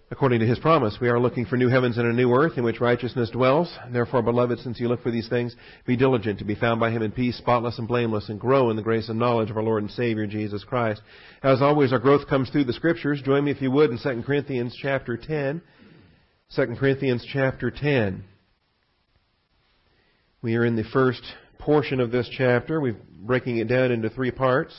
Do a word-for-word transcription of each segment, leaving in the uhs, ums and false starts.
According to His promise, we are looking for new heavens and a new earth in which righteousness dwells. Therefore, beloved, since you look for these things, be diligent to be found by Him in peace, spotless and blameless, and grow in the grace and knowledge of our Lord and Savior, Jesus Christ. As always, our growth comes through the Scriptures. Join me, if you would, in Second Corinthians chapter ten. Second Corinthians chapter ten. We are in the first portion of this chapter. We're breaking it down into three parts.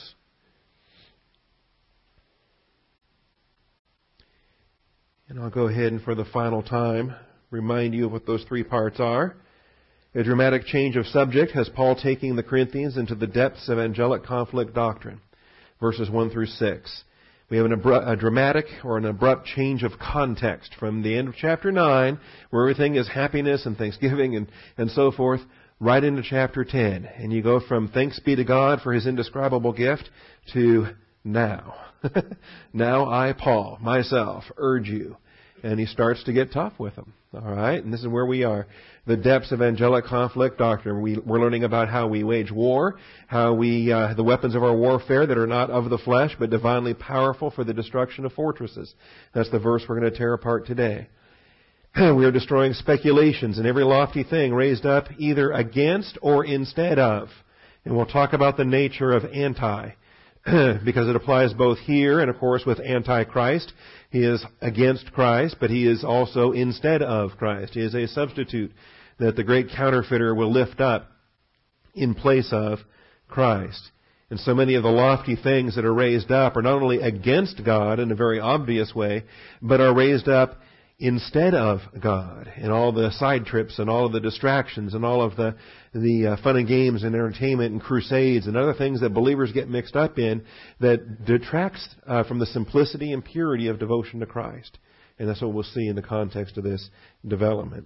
And I'll go ahead and for the final time remind you of what those three parts are. A dramatic change of subject has Paul taking the Corinthians into the depths of angelic conflict doctrine. Verses one through six. We have an abru- a dramatic or an abrupt change of context from the end of chapter nine, where everything is happiness and thanksgiving and, and so forth, right into chapter ten. And you go from thanks be to God for His indescribable gift to now. Now I, Paul, myself, urge you. And he starts to get tough with them. All right? And this is where we are. The depths of angelic conflict doctrine. We, we're learning about how we wage war, how we, uh, the weapons of our warfare that are not of the flesh, but divinely powerful for the destruction of fortresses. That's the verse we're going to tear apart today. We are destroying speculations and every lofty thing raised up either against or instead of. And we'll talk about the nature of anti. Because it applies both here and, of course, with Antichrist. He is against Christ, but he is also instead of Christ. He is a substitute that the great counterfeiter will lift up in place of Christ. And so many of the lofty things that are raised up are not only against God in a very obvious way, but are raised up instead of God. And all the side trips and all of the distractions and all of the the uh, fun and games and entertainment and crusades and other things that believers get mixed up in that detracts uh, from the simplicity and purity of devotion to Christ. And that's what we'll see in the context of this development.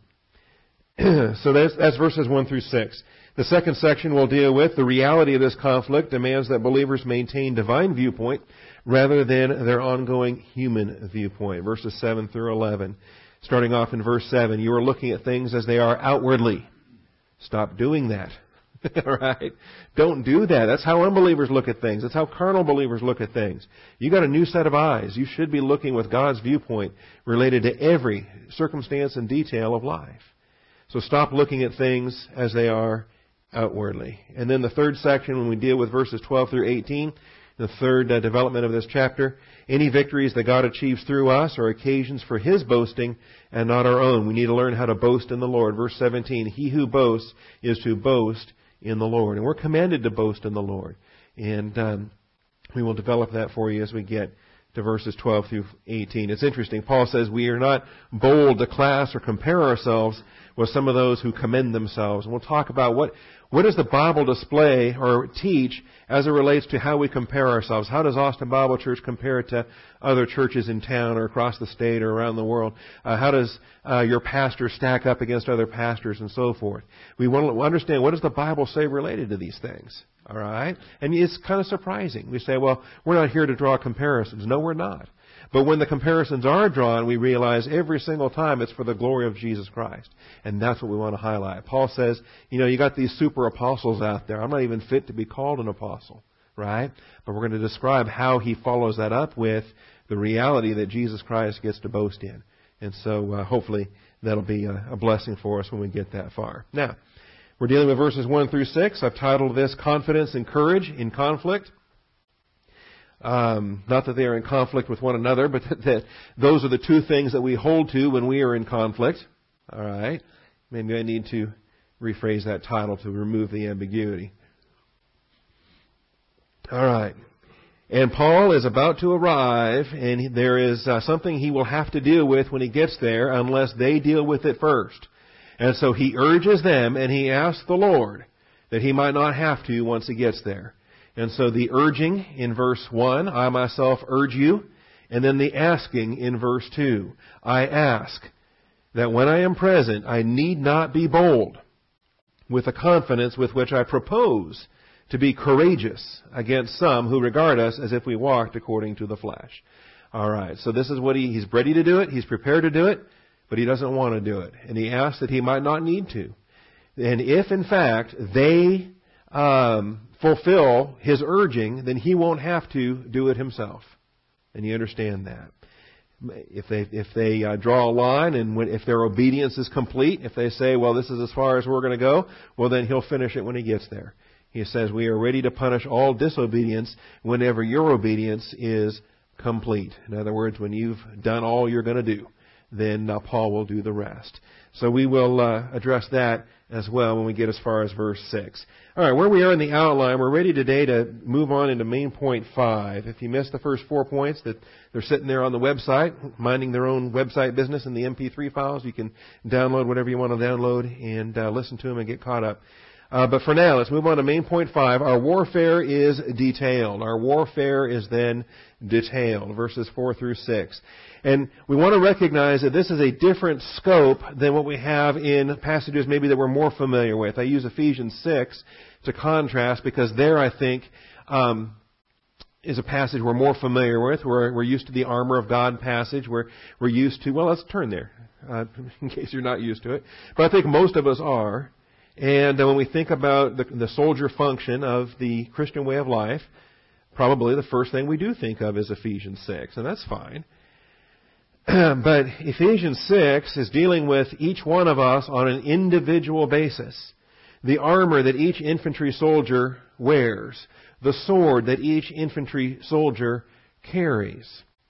So that's, that's verses one through six. The second section will deal with the reality of this conflict demands that believers maintain divine viewpoint rather than their ongoing human viewpoint. Verses seven through eleven. Starting off in verse seven, you are looking at things as they are outwardly. Stop doing that. All right? Don't do that. That's how unbelievers look at things. That's how carnal believers look at things. You got a new set of eyes. You should be looking with God's viewpoint related to every circumstance and detail of life. So stop looking at things as they are outwardly. And then the third section, when we deal with verses twelve through eighteen, the third uh, development of this chapter, any victories that God achieves through us are occasions for His boasting and not our own. We need to learn how to boast in the Lord. Verse seventeen, he who boasts is to boast in the Lord. And we're commanded to boast in the Lord. And um, we will develop that for you as we get to verses twelve through eighteen. It's interesting. Paul says we are not bold to class or compare ourselves with some of those who commend themselves. And we'll talk about what, what does the Bible display or teach as it relates to how we compare ourselves. How does Austin Bible Church compare to other churches in town or across the state or around the world? Uh, how does uh, your pastor stack up against other pastors and so forth? We want to understand, what does the Bible say related to these things? All right? And it's kind of surprising. We say, well, we're not here to draw comparisons. No, we're not. But when the comparisons are drawn, we realize every single time it's for the glory of Jesus Christ. And that's what we want to highlight. Paul says, you know, you got these super apostles out there. I'm not even fit to be called an apostle, right? But we're going to describe how he follows that up with the reality that Jesus Christ gets to boast in. And so uh, hopefully that'll be a, a blessing for us when we get that far. Now, we're dealing with verses one through six. I've titled this Confidence and Courage in Conflict. Um, not that they are in conflict with one another, but that, that those are the two things that we hold to when we are in conflict. All right. Maybe I need to rephrase that title to remove the ambiguity. All right. And Paul is about to arrive, and there is uh, something he will have to deal with when he gets there unless they deal with it first. And so he urges them, and he asks the Lord that he might not have to once he gets there. And so the urging in verse one, I myself urge you. And then the asking in verse two, I ask that when I am present, I need not be bold with the confidence with which I propose to be courageous against some who regard us as if we walked according to the flesh. All right, so this is what he, he's ready to do it. He's prepared to do it, but he doesn't want to do it. And he asks that he might not need to. And if, in fact, they um, fulfill his urging, then he won't have to do it himself. And you understand that. If they if they uh, draw a line, and when, if their obedience is complete, if they say, well, this is as far as we're going to go, well, then He'll finish it when He gets there. He says, we are ready to punish all disobedience whenever your obedience is complete. In other words, when you've done all you're going to do, then uh, Paul will do the rest. So we will uh, address that as well when we get as far as verse six. All right, where we are in the outline, we're ready today to move on into main point five. If you missed the first four points, that they're sitting there on the website, minding their own website business in the M P three files. You can download whatever you want to download and uh, listen to them and get caught up. Uh, but for now, let's move on to main point five. Our warfare is detailed. Our warfare is then detailed, verses four through six. And we want to recognize that this is a different scope than what we have in passages maybe that we're more familiar with. I use Ephesians six to contrast because there, I think, um, is a passage we're more familiar with. We're, we're used to the armor of God passage. We're, we're used to, well, let's turn there, uh, in case you're not used to it. But I think most of us are. And uh, when we think about the, the soldier function of the Christian way of life, probably the first thing we do think of is Ephesians six, and that's fine. But Ephesians six is dealing with each one of us on an individual basis. The armor that each infantry soldier wears. The sword that each infantry soldier carries.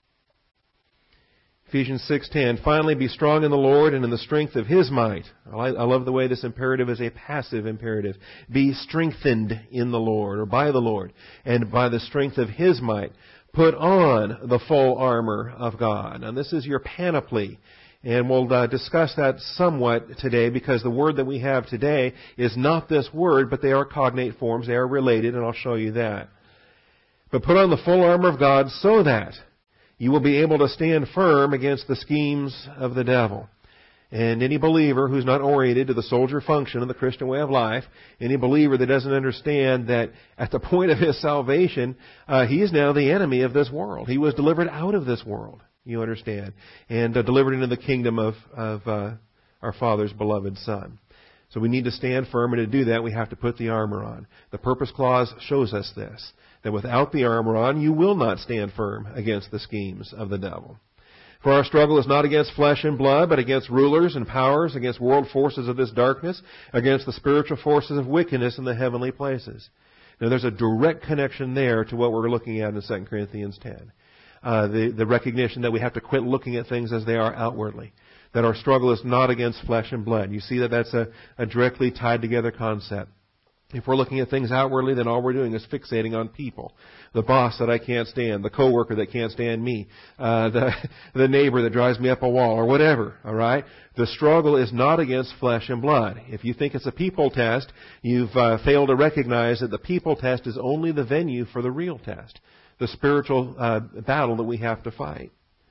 Ephesians six ten, finally be strong in the Lord and in the strength of His might. I love the way this imperative is a passive imperative. Be strengthened in the Lord, or by the Lord, and by the strength of His might. Put on the full armor of God. Now this is your panoply. And we'll uh, discuss that somewhat today because the word that we have today is not this word, but they are cognate forms. They are related, and I'll show you that. But put on the full armor of God so that you will be able to stand firm against the schemes of the devil. And any believer who's not oriented to the soldier function of the Christian way of life, any believer that doesn't understand that at the point of his salvation, uh, he is now the enemy of this world. He was delivered out of this world, you understand, and uh, delivered into the kingdom of, of uh, our Father's beloved Son. So we need to stand firm, and to do that we have to put the armor on. The purpose clause shows us this, that without the armor on, you will not stand firm against the schemes of the devil. For our struggle is not against flesh and blood, but against rulers and powers, against world forces of this darkness, against the spiritual forces of wickedness in the heavenly places. Now there's a direct connection there to what we're looking at in Second Corinthians ten. Uh, the, the recognition that we have to quit looking at things as they are outwardly. That our struggle is not against flesh and blood. You see that that's a, a directly tied together concept. If we're looking at things outwardly, then all we're doing is fixating on people. The boss that I can't stand, the coworker that can't stand me, uh, the, the neighbor that drives me up a wall, or whatever, all right? The struggle is not against flesh and blood. If you think it's a people test, you've uh, failed to recognize that the people test is only the venue for the real test, the spiritual uh, battle that we have to fight.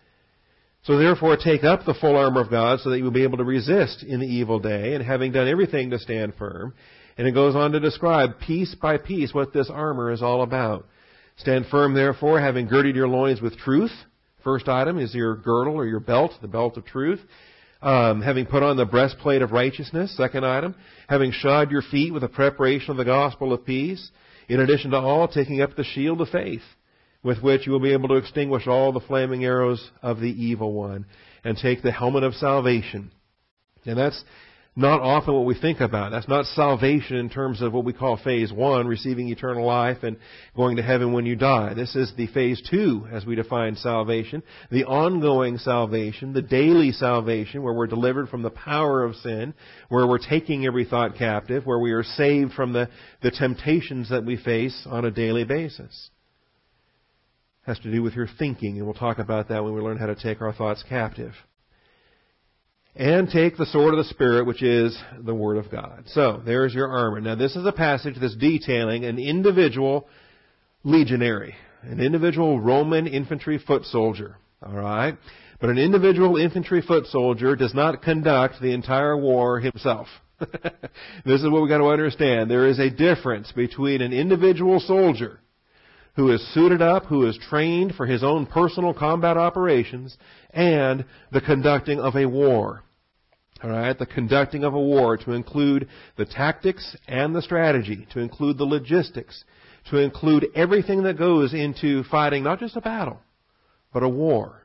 So therefore, take up the full armor of God so that you will be able to resist in the evil day, and having done everything to stand firm. And it goes on to describe piece by piece what this armor is all about. Stand firm, therefore, having girded your loins with truth. First item is your girdle or your belt, the belt of truth. Um, having put on the breastplate of righteousness. Second item, having shod your feet with the preparation of the gospel of peace. In addition to all, taking up the shield of faith, with which you will be able to extinguish all the flaming arrows of the evil one. And take the helmet of salvation. And that's not often what we think about. That's not salvation in terms of what we call phase one, receiving eternal life and going to heaven when you die. This is the phase two, as we define salvation, the ongoing salvation, the daily salvation, where we're delivered from the power of sin, where we're taking every thought captive, where we are saved from the, the temptations that we face on a daily basis. It has to do with your thinking, and we'll talk about that when we learn how to take our thoughts captive. And take the sword of the Spirit, which is the Word of God. So, there's your armor. Now, this is a passage that's detailing an individual legionary, an individual Roman infantry foot soldier. All right? But an individual infantry foot soldier does not conduct the entire war himself. This is what we've got to understand. There is a difference between an individual soldier who is suited up, who is trained for his own personal combat operations, and the conducting of a war. All right, the conducting of a war to include the tactics and the strategy, to include the logistics, to include everything that goes into fighting not just a battle, but a war.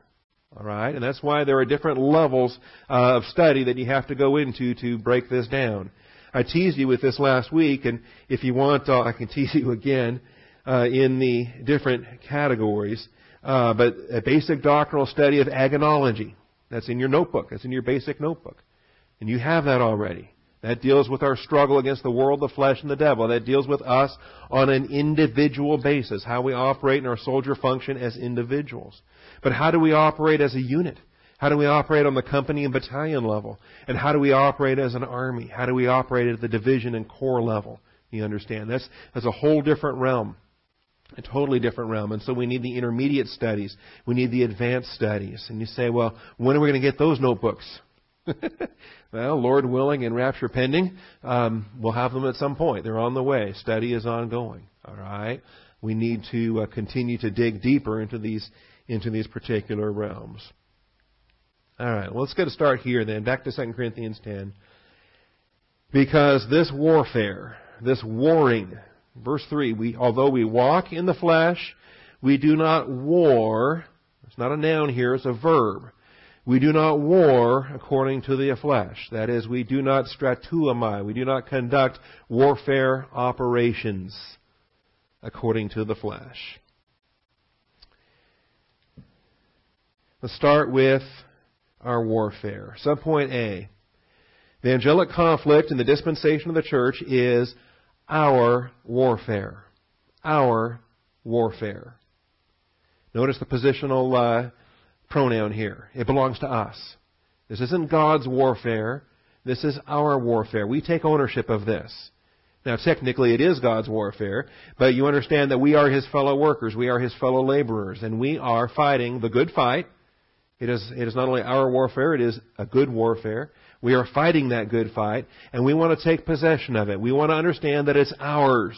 All right? And that's why there are different levels uh, of study that you have to go into to break this down. I teased you with this last week, and if you want, uh, I can tease you again uh, in the different categories. Uh, but a basic doctrinal study of agonology. That's in your notebook. That's in your basic notebook. And you have that already. That deals with our struggle against the world, the flesh, and the devil. That deals with us on an individual basis, how we operate in our soldier function as individuals. But how do we operate as a unit? How do we operate on the company and battalion level? And how do we operate as an army? How do we operate at the division and corps level? You understand? That's, that's a whole different realm. A totally different realm. And so we need the intermediate studies. We need the advanced studies. And you say, well, when are we going to get those notebooks? Well, Lord willing and rapture pending, um, we'll have them at some point. They're on the way. Study is ongoing. All right? We need to uh, continue to dig deeper into these into these particular realms. All right, well, let's get a start here then. Back to Second Corinthians ten. Because this warfare, this warring, verse three, we, although we walk in the flesh, we do not war. It's not a noun here, it's a verb. We do not war according to the flesh. That is, we do not stratuamai. We do not conduct warfare operations according to the flesh. Let's start with our warfare. Subpoint A. The angelic conflict in the dispensation of the church is our warfare. Our warfare. Notice the positional uh, pronoun here. It belongs to us. This isn't God's warfare. This is our warfare. We take ownership of this. Now, technically, it is God's warfare, but you understand that we are His fellow workers. We are His fellow laborers, and we are fighting the good fight. It is, it is not only our warfare, it is a good warfare. We are fighting that good fight, and we want to take possession of it. We want to understand that it's ours.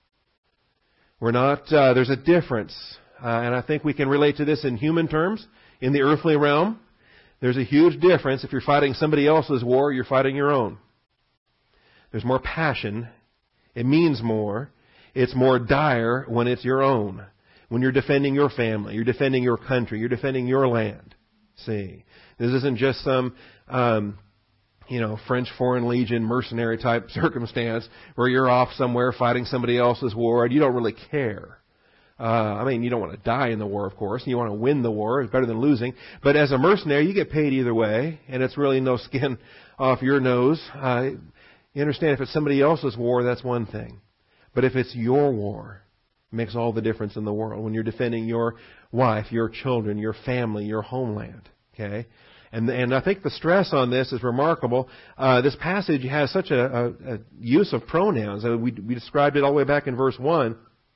We're not, uh, there's a difference, uh, and I think we can relate to this in human terms. In the earthly realm, there's a huge difference if you're fighting somebody else's war or you're fighting your own. There's more passion. It means more. It's more dire when it's your own. When you're defending your family, you're defending your country, you're defending your land. See, this isn't just some, um, you know, French Foreign Legion mercenary type circumstance where you're off somewhere fighting somebody else's war and you don't really care. Uh, I mean, you don't want to die in the war, of course. You want to win the war. It's better than losing. But as a mercenary, you get paid either way, and it's really no skin off your nose. Uh, you understand, if it's somebody else's war, that's one thing. But if it's your war, it makes all the difference in the world when you're defending your wife, your children, your family, your homeland. Okay? And, and I think the stress on this is remarkable. Uh, this passage has such a, a, a use of pronouns. Uh, we, we described it all the way back in verse one.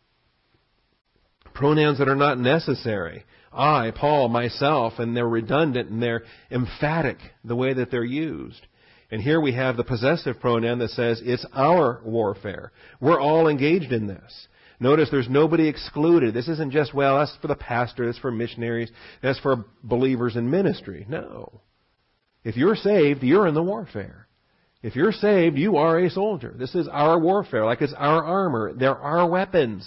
Pronouns that are not necessary. I, Paul, myself, and they're redundant and they're emphatic the way that they're used. And here we have the possessive pronoun that says it's our warfare. We're all engaged in this. Notice there's nobody excluded. This isn't just, well, that's for the pastor, that's for missionaries, that's for believers in ministry. No. If you're saved, you're in the warfare. If you're saved, you are a soldier. This is our warfare, like it's our armor. They're our weapons.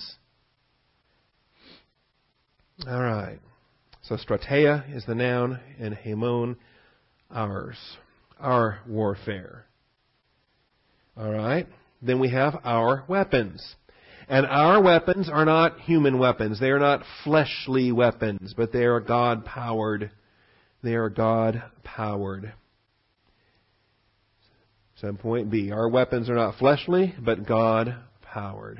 All right. So strateia is the noun, and hemon, ours. Our warfare. All right. Then we have our weapons. And our weapons are not human weapons. They are not fleshly weapons, but they are God-powered. They are God-powered. Subpoint B. Our weapons are not fleshly, but God-powered.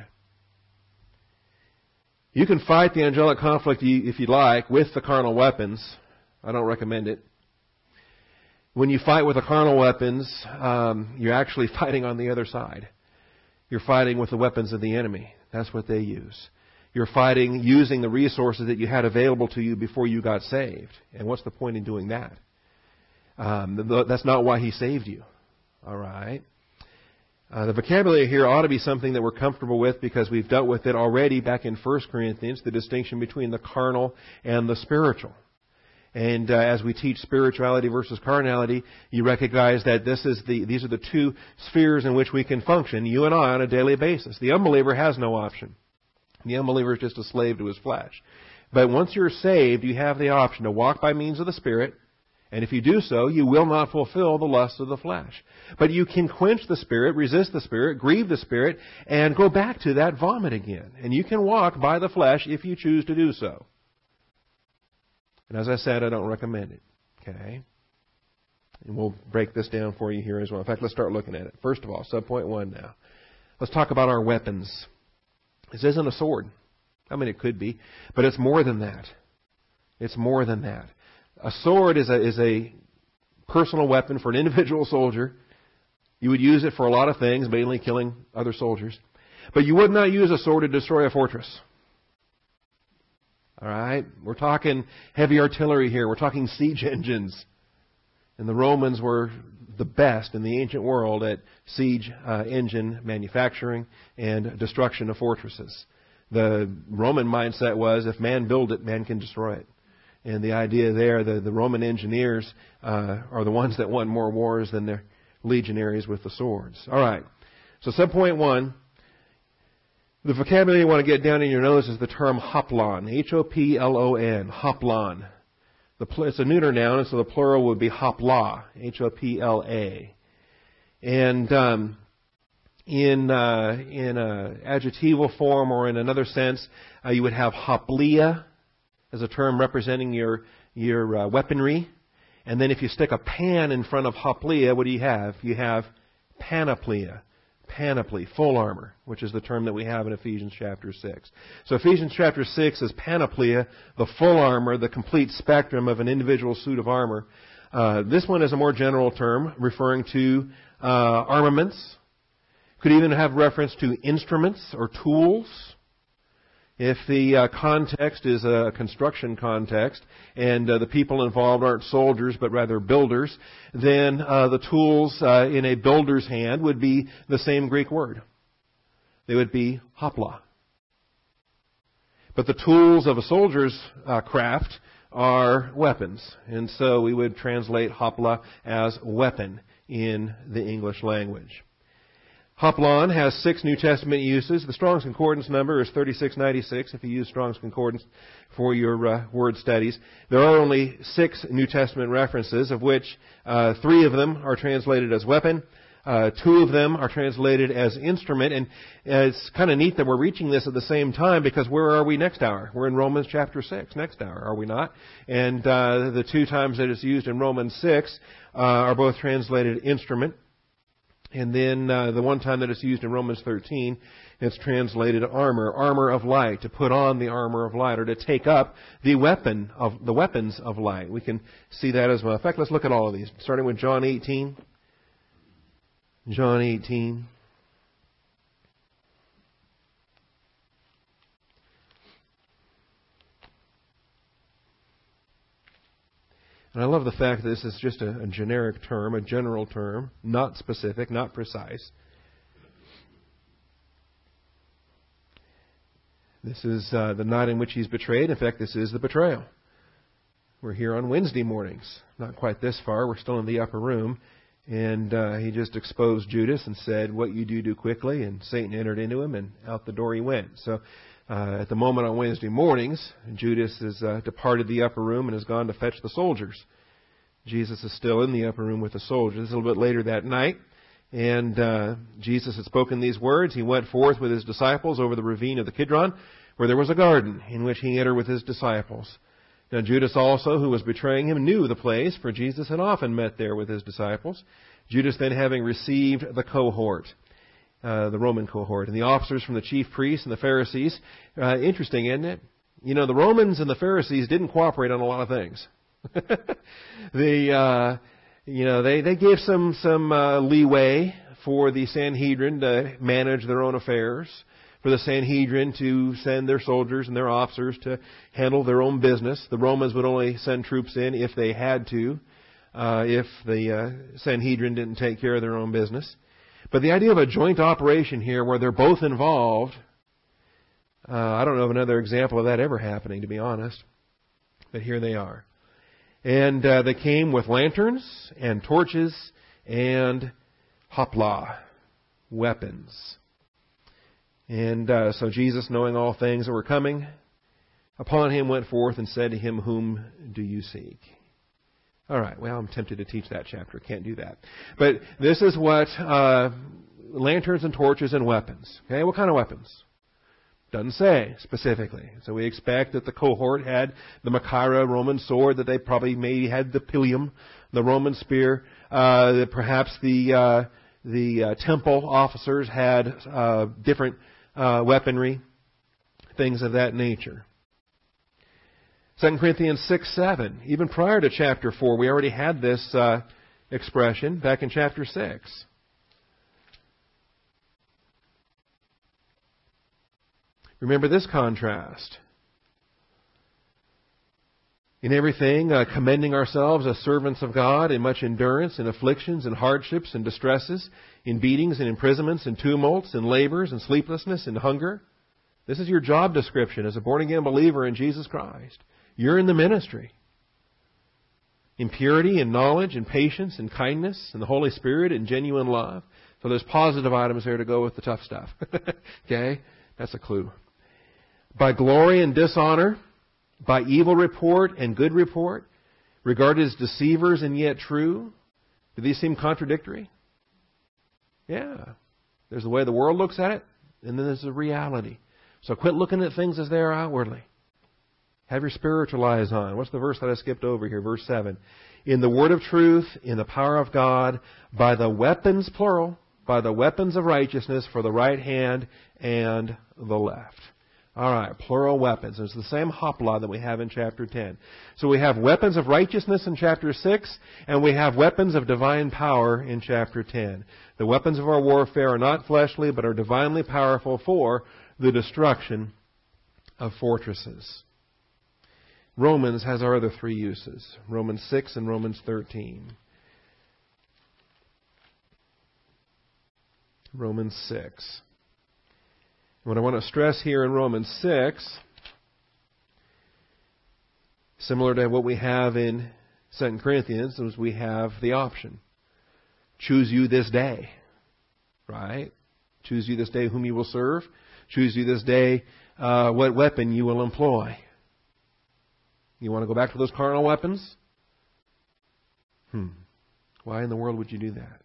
You can fight the angelic conflict, if you like, with the carnal weapons. I don't recommend it. When you fight with the carnal weapons, um, you're actually fighting on the other side. You're fighting with the weapons of the enemy. That's what they use. You're fighting using the resources that you had available to you before you got saved. And what's the point in doing that? Um, that's not why He saved you. All right? Uh, the vocabulary here ought to be something that we're comfortable with because we've dealt with it already back in First Corinthians, the distinction between the carnal and the spiritual. And uh, as we teach spirituality versus carnality, you recognize that this is the these are the two spheres in which we can function, you and I, on a daily basis. The unbeliever has no option. The unbeliever is just a slave to his flesh. But once you're saved, you have the option to walk by means of the Spirit. And if you do so, you will not fulfill the lust of the flesh. But you can quench the Spirit, resist the Spirit, grieve the Spirit, and go back to that vomit again. And you can walk by the flesh if you choose to do so. And as I said, I don't recommend it. Okay? And we'll break this down for you here as well. In fact, let's start looking at it. First of all, subpoint one now. Let's talk about our weapons. This isn't a sword. I mean, it could be. But it's more than that. It's more than that. A sword is a, is a personal weapon for an individual soldier. You would use it for a lot of things, mainly killing other soldiers. But you would not use a sword to destroy a fortress. All right? We're talking heavy artillery here. We're talking siege engines. And the Romans were the best in the ancient world at siege uh, engine manufacturing and destruction of fortresses. The Roman mindset was, if man build it, man can destroy it. And the idea there, the, the Roman engineers uh, are the ones that won more wars than their legionaries with the swords. All right. So subpoint one, the vocabulary you want to get down in your nose is the term hoplon, H O P L O N, hoplon. The, it's a neuter noun, and so the plural would be hopla, H O P L A. And um, in uh, in a adjectival form or in another sense, uh, you would have hoplia as a term representing your your uh, weaponry. And then if you stick a pan in front of hoplia, what do you have? You have panoplia. Panoply, full armor, which is the term that we have in Ephesians chapter six. So Ephesians chapter six is panoplia, the full armor, the complete spectrum of an individual suit of armor. Uh, this one is a more general term referring to uh, armaments. Could even have reference to instruments or tools. If the uh, context is a construction context and uh, the people involved aren't soldiers but rather builders, then uh, the tools uh, in a builder's hand would be the same Greek word. They would be hopla. But the tools of a soldier's uh, craft are weapons. And so we would translate hopla as weapon in the English language. Hoplon has six New Testament uses. The Strong's Concordance number is thirty-six ninety-six if you use Strong's Concordance for your uh, word studies. There are only six New Testament references, of which uh, three of them are translated as weapon. Uh, two of them are translated as instrument. And uh, it's kind of neat that we're reaching this at the same time, because where are we next hour? We're in Romans chapter six next hour, are we not? And uh, the two times that it's used in Romans six uh, are both translated instrument. And then uh, the one time that it's used in Romans thirteen, it's translated armor, armor of light, to put on the armor of light, or to take up the weapon of the weapons of light. We can see that as well. In fact, let's look at all of these, starting with John eighteen. John eighteen. And I love the fact that this is just a, a generic term, a general term, not specific, not precise. This is uh, the night in which he's betrayed. In fact, this is the betrayal. We're here on Wednesday mornings. Not quite this far. We're still in the upper room. And uh, he just exposed Judas and said, "What you do, do quickly." And Satan entered into him, and out the door he went. So uh, at the moment on Wednesday mornings, Judas has uh, departed the upper room and has gone to fetch the soldiers. Jesus is still in the upper room with the soldiers. It's a little bit later that night. And uh, Jesus had spoken these words. He went forth with his disciples over the ravine of the Kidron, where there was a garden in which he entered with his disciples. Now Judas also, who was betraying him, knew the place, for Jesus had often met there with his disciples. Judas then, having received the cohort, uh, the Roman cohort, and the officers from the chief priests and the Pharisees. Uh, interesting, isn't it? You know, the Romans and the Pharisees didn't cooperate on a lot of things. the, uh, you know, they, they gave some, some uh, leeway for the Sanhedrin to manage their own affairs, for the Sanhedrin to send their soldiers and their officers to handle their own business. The Romans would only send troops in if they had to, uh, if the uh, Sanhedrin didn't take care of their own business. But the idea of a joint operation here where they're both involved, uh, I don't know of another example of that ever happening, to be honest. But here they are. And uh, they came with lanterns and torches and hopla, weapons. And uh, so Jesus, knowing all things that were coming, upon him went forth and said to him, Whom do you seek? All right, well, I'm tempted to teach that chapter. Can't do that. But this is what uh, lanterns and torches and weapons. Okay, what kind of weapons? Doesn't say specifically. So we expect that the cohort had the Machaira Roman sword, that they probably maybe had the Pilium, the Roman spear, uh, that perhaps the uh, the uh, temple officers had uh, different uh, weaponry, things of that nature. Second Corinthians six seven, even prior to chapter four, we already had this uh, expression back in chapter six. Remember this contrast. In everything, uh, commending ourselves as servants of God in much endurance, in afflictions, and hardships, and distresses, in beatings, and imprisonments, and tumults, and labors, and sleeplessness, and hunger. This is your job description as a born-again believer in Jesus Christ. You're in the ministry. In purity, and knowledge, and patience, and kindness, and the Holy Spirit, and genuine love. So there's positive items there to go with the tough stuff. Okay? That's a clue. By glory and dishonor, by evil report and good report, regarded as deceivers and yet true. Do these seem contradictory? Yeah. There's the way the world looks at it, and then there's the reality. So quit looking at things as they are outwardly. Have your spiritual eyes on. What's the verse that I skipped over here? Verse seven. In the word of truth, in the power of God, by the weapons, plural, by the weapons of righteousness for the right hand and the left. All right, plural weapons. It's the same hopla that we have in chapter ten. So we have weapons of righteousness in chapter six, and we have weapons of divine power in chapter ten. The weapons of our warfare are not fleshly, but are divinely powerful for the destruction of fortresses. Romans has our other three uses, Romans six and Romans thirteen. Romans six. What I want to stress here in Romans six, similar to what we have in Second Corinthians, is we have the option. Choose you this day. Right? Choose you this day whom you will serve. Choose you this day uh, what weapon you will employ. You want to go back to those carnal weapons? Hmm. Why in the world would you do that?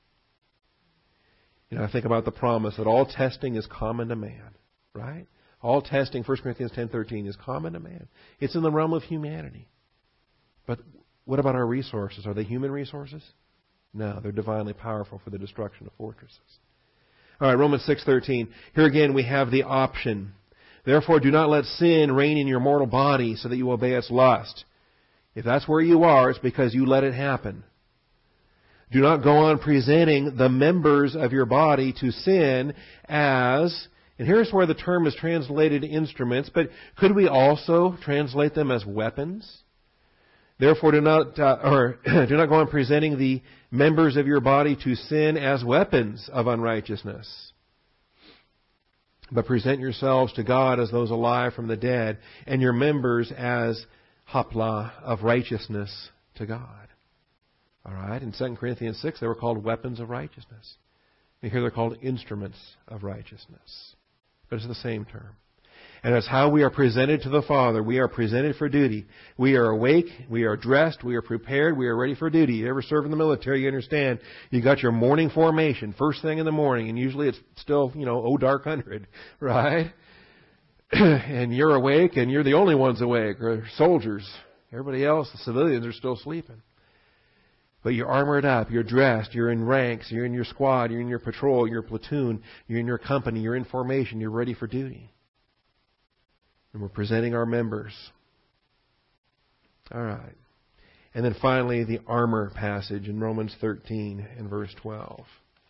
You know, I think about the promise that all testing is common to man, right? All testing, First Corinthians ten thirteen, is common to man. It's in the realm of humanity. But what about our resources? Are they human resources? No, they're divinely powerful for the destruction of fortresses. All right, Romans six thirteen. Here again we have the option. Therefore, do not let sin reign in your mortal body so that you obey its lust. If that's where you are, it's because you let it happen. Do not go on presenting the members of your body to sin as, and here's where the term is translated instruments, but could we also translate them as weapons? Therefore, do not, uh, or do not go on presenting the members of your body to sin as weapons of unrighteousness, but present yourselves to God as those alive from the dead, and your members as hopla of righteousness to God. All right, in Second Corinthians six, they were called weapons of righteousness. And here they're called instruments of righteousness. But it's the same term. And that's how we are presented to the Father. We are presented for duty. We are awake, we are dressed, we are prepared, we are ready for duty. You ever serve in the military, you understand. You got your morning formation, first thing in the morning, and usually it's still, you know, oh dark hundred, right? And you're awake, and you're the only ones awake, or soldiers. Everybody else, the civilians, are still sleeping. But you're armored up, you're dressed, you're in ranks, you're in your squad, you're in your patrol, your platoon, you're in your company, you're in formation, you're ready for duty. And we're presenting our members. All right. And then finally, the armor passage in Romans thirteen and verse twelve.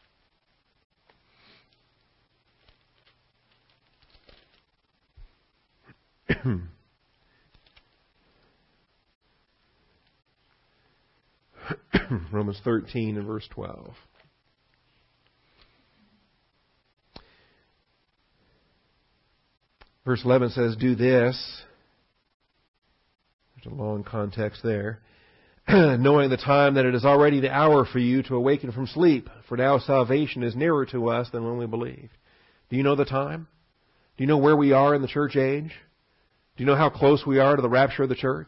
Romans thirteen and verse twelve. Verse eleven says, do this. There's a long context there. Knowing the time that it is already the hour for you to awaken from sleep, for now salvation is nearer to us than when we believed. Do you know the time? Do you know where we are in the church age? Do you know how close we are to the rapture of the church?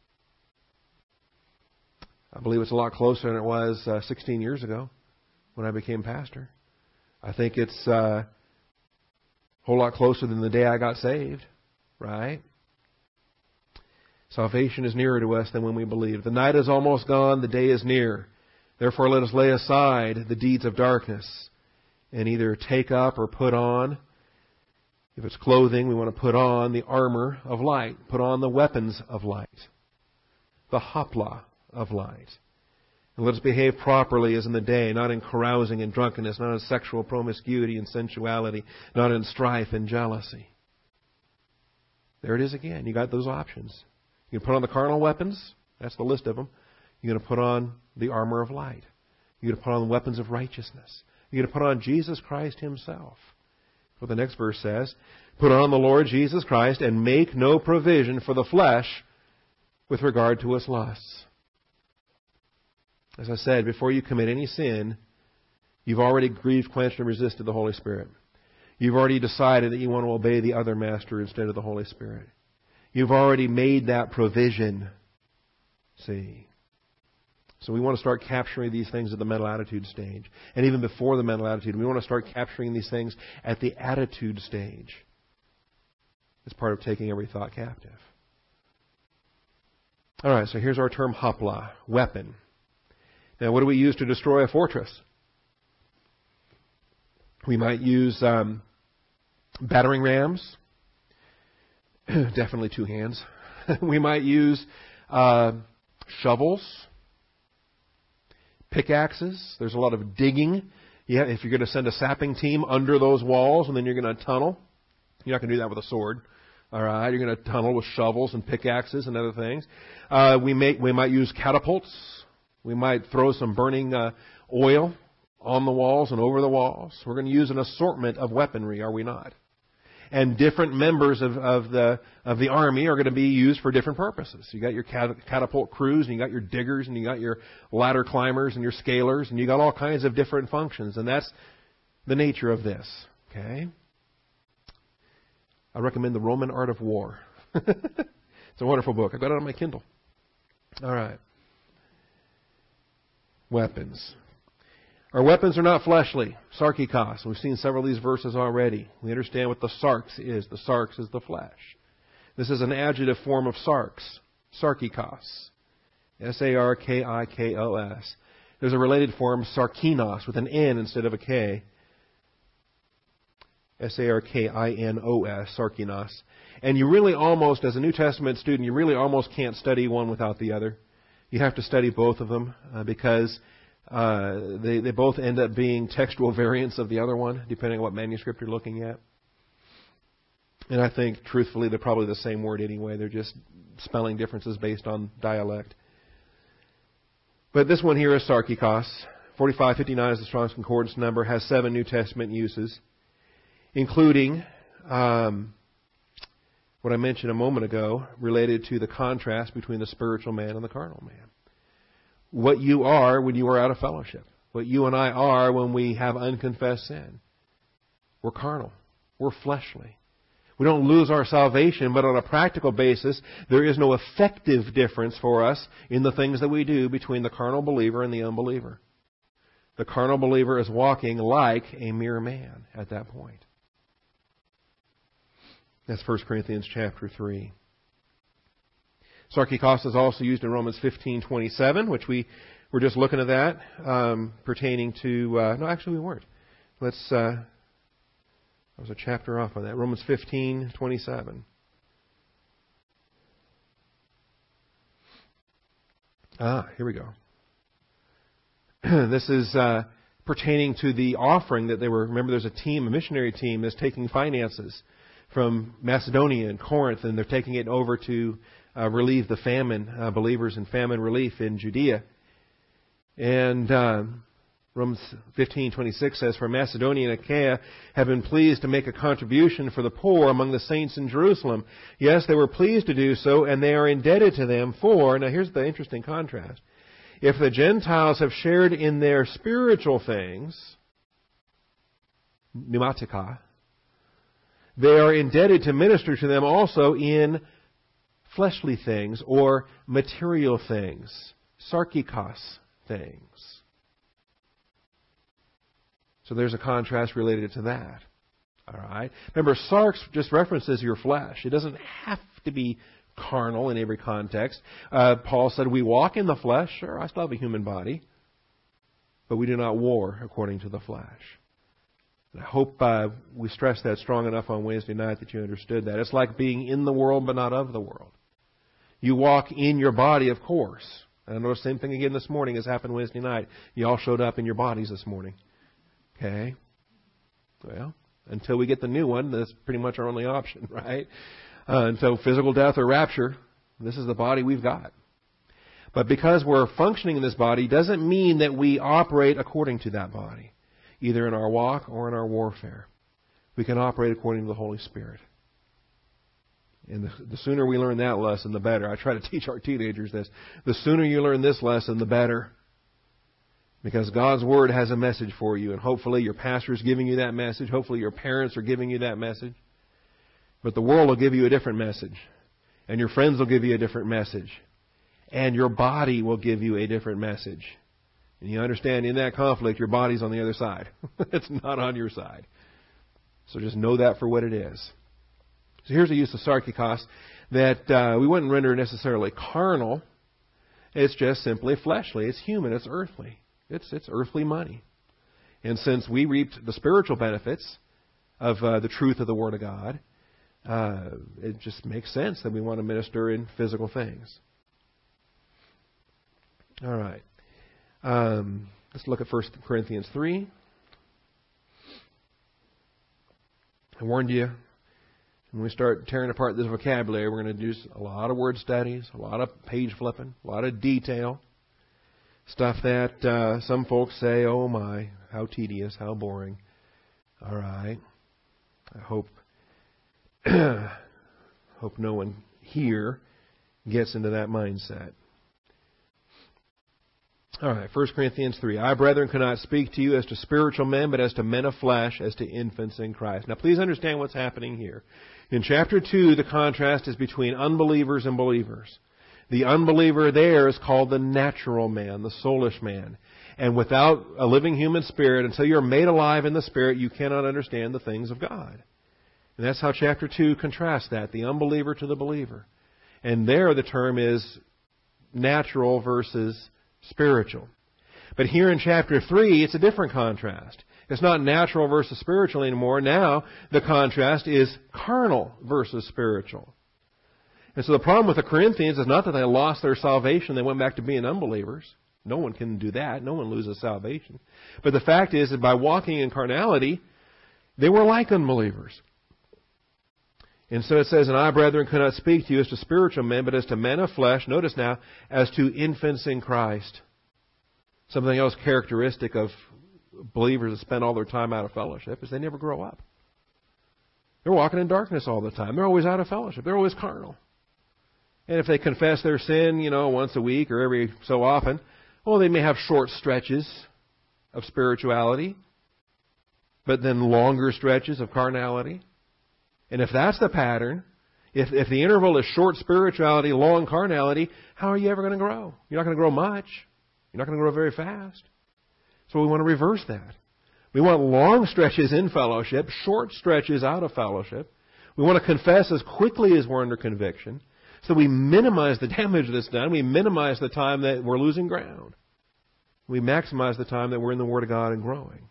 I believe it's a lot closer than it was uh, sixteen years ago when I became pastor. I think it's uh, a whole lot closer than the day I got saved, right? Salvation is nearer to us than when we believe. The night is almost gone, the day is near. Therefore let us lay aside the deeds of darkness and either take up or put on. If it's clothing, we want to put on the armor of light. Put on the weapons of light. The hopla of light. And let us behave properly as in the day, not in carousing and drunkenness, not in sexual promiscuity and sensuality, not in strife and jealousy. There it is again. You got those options. You can put on the carnal weapons. That's the list of them. You're going to put on the armor of light. You're going to put on the weapons of righteousness. You're going to put on Jesus Christ Himself. What the next verse says, put on the Lord Jesus Christ and make no provision for the flesh with regard to its lusts. As I said, before you commit any sin, you've already grieved, quenched, and resisted the Holy Spirit. You've already decided that you want to obey the other master instead of the Holy Spirit. You've already made that provision. See? So we want to start capturing these things at the mental attitude stage. And even before the mental attitude, we want to start capturing these things at the attitude stage. It's part of taking every thought captive. All right, so here's our term hopla, weapon. Now, what do we use to destroy a fortress? We might use um, battering rams. Definitely two hands. We might use uh, shovels, pickaxes. There's a lot of digging. Yeah, if you're going to send a sapping team under those walls and then you're going to tunnel, you're not going to do that with a sword. All right, you're going to tunnel with shovels and pickaxes and other things. Uh, we may we might use catapults. We might throw some burning uh, oil on the walls and over the walls. We're going to use an assortment of weaponry, are we not? And different members of, of the of the army are going to be used for different purposes. You got your catapult crews, and you got your diggers, and you got your ladder climbers, and your scalers, and you got all kinds of different functions. And that's the nature of this. Okay. I recommend The Roman Art of War. It's a wonderful book. I got it on my Kindle. All right. Weapons. Our weapons are not fleshly. Sarkikos. We've seen several of these verses already. We understand what the sarx is. The sarx is the flesh. This is an adjective form of sarx. Sarkikos. S A R K I K O S. There's a related form, sarkinos, with an N instead of a K. S A R K I N O S, sarkinos. And you really almost, as a New Testament student, you really almost can't study one without the other. You have to study both of them uh, because uh, they, they both end up being textual variants of the other one, depending on what manuscript you're looking at. And I think, truthfully, they're probably the same word anyway. They're just spelling differences based on dialect. But this one here is sarkikos. forty-five fifty-nine is the Strong's Concordance number, has seven New Testament uses, including um, what I mentioned a moment ago related to the contrast between the spiritual man and the carnal man. What you are when you are out of fellowship. What you and I are when we have unconfessed sin. We're carnal. We're fleshly. We don't lose our salvation, but on a practical basis, there is no effective difference for us in the things that we do between the carnal believer and the unbeliever. The carnal believer is walking like a mere man at that point. That's First Corinthians chapter three. Sarkikos is also used in Romans fifteen twenty-seven, which we were just looking at that, um, pertaining to... Uh, no, actually we weren't. Let's... Uh, I was a chapter off on that. Romans fifteen twenty-seven. Ah, here we go. This is uh, pertaining to the offering that they were... Remember, there's a team, a missionary team, that's taking finances from Macedonia and Corinth, and they're taking it over to uh, relieve the famine, uh, believers in famine relief in Judea. And uh, Romans fifteen twenty-six says, "For Macedonia and Achaia have been pleased to make a contribution for the poor among the saints in Jerusalem. Yes, they were pleased to do so, and they are indebted to them for..." Now here's the interesting contrast. "If the Gentiles have shared in their spiritual things," pneumatica, they are indebted to minister to them also in fleshly things or material things, sarkikos things. So there's a contrast related to that. All right. Remember, sarx just references your flesh. It doesn't have to be carnal in every context. Uh, Paul said, we walk in the flesh. Sure, I still have a human body. But we do not war according to the flesh. And I hope uh, we stressed that strong enough on Wednesday night that you understood that. It's like being in the world but not of the world. You walk in your body, of course. And I know the same thing again this morning as happened Wednesday night. You all showed up in your bodies this morning. Okay? Well, until we get the new one, that's pretty much our only option, right? Uh, until physical death or rapture, this is the body we've got. But because we're functioning in this body doesn't mean that we operate according to that body, either in our walk or in our warfare. We can operate according to the Holy Spirit. And the, the sooner we learn that lesson, the better. I try to teach our teenagers this. The sooner you learn this lesson, the better. Because God's Word has a message for you, and hopefully your pastor is giving you that message. Hopefully your parents are giving you that message. But the world will give you a different message. And your friends will give you a different message. And your body will give you a different message. And you understand, in that conflict, your body's on the other side. It's not on your side. So just know that for what it is. So here's a use of sarkikos that uh, we wouldn't render necessarily carnal. It's just simply fleshly. It's human. It's earthly. It's it's earthly money. And since we reaped the spiritual benefits of uh, the truth of the Word of God, uh, it just makes sense that we want to minister in physical things. All right. Um, let's look at First Corinthians three. I warned you, when we start tearing apart this vocabulary, we're going to do a lot of word studies, a lot of page flipping, a lot of detail. Stuff that uh, some folks say, oh my, how tedious, how boring. All right. I hope hope no one here gets into that mindset. All right, First Corinthians three. I, brethren, cannot speak to you as to spiritual men, but as to men of flesh, as to infants in Christ. Now, please understand what's happening here. In chapter two, the contrast is between unbelievers and believers. The unbeliever there is called the natural man, the soulish man. And without a living human spirit, until you're made alive in the Spirit, you cannot understand the things of God. And that's how chapter two contrasts that, the unbeliever to the believer. And there the term is natural versus spiritual. But here in chapter three, it's a different contrast. It's not natural versus spiritual anymore. Now the contrast is carnal versus spiritual. And so the problem with the Corinthians is not that they lost their salvation, they went back to being unbelievers. No one can do that. No one loses salvation. But the fact is that by walking in carnality, they were like unbelievers. And so it says, and I, brethren, cannot speak to you as to spiritual men, but as to men of flesh. Notice now, as to infants in Christ. Something else characteristic of believers that spend all their time out of fellowship is they never grow up. They're walking in darkness all the time. They're always out of fellowship. They're always carnal. And if they confess their sin, you know, once a week or every so often, well, they may have short stretches of spirituality, but then longer stretches of carnality. And if that's the pattern, if if the interval is short spirituality, long carnality, how are you ever going to grow? You're not going to grow much. You're not going to grow very fast. So we want to reverse that. We want long stretches in fellowship, short stretches out of fellowship. We want to confess as quickly as we're under conviction, so we minimize the damage that's done. We minimize the time that we're losing ground. We maximize the time that we're in the Word of God and growing.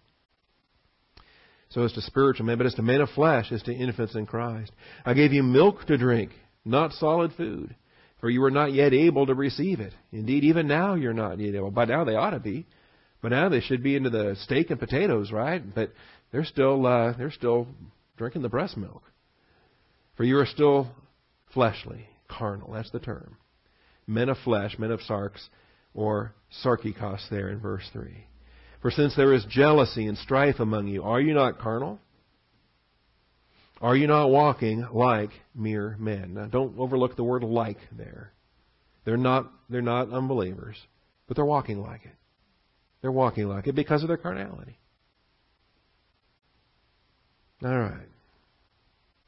So as to spiritual men, but as to men of flesh, as to infants in Christ. I gave you milk to drink, not solid food, for you were not yet able to receive it. Indeed, even now you're not yet able. By now they ought to be. But now they should be into the steak and potatoes, right? But they're still uh, they're still drinking the breast milk. For you are still fleshly, carnal. That's the term. Men of flesh, men of sarx, or sarkikos there in verse three. For since there is jealousy and strife among you, are you not carnal? Are you not walking like mere men? Now, don't overlook the word "like" there. They're not they're not unbelievers, but they're walking like it. They're walking like it because of their carnality. All right.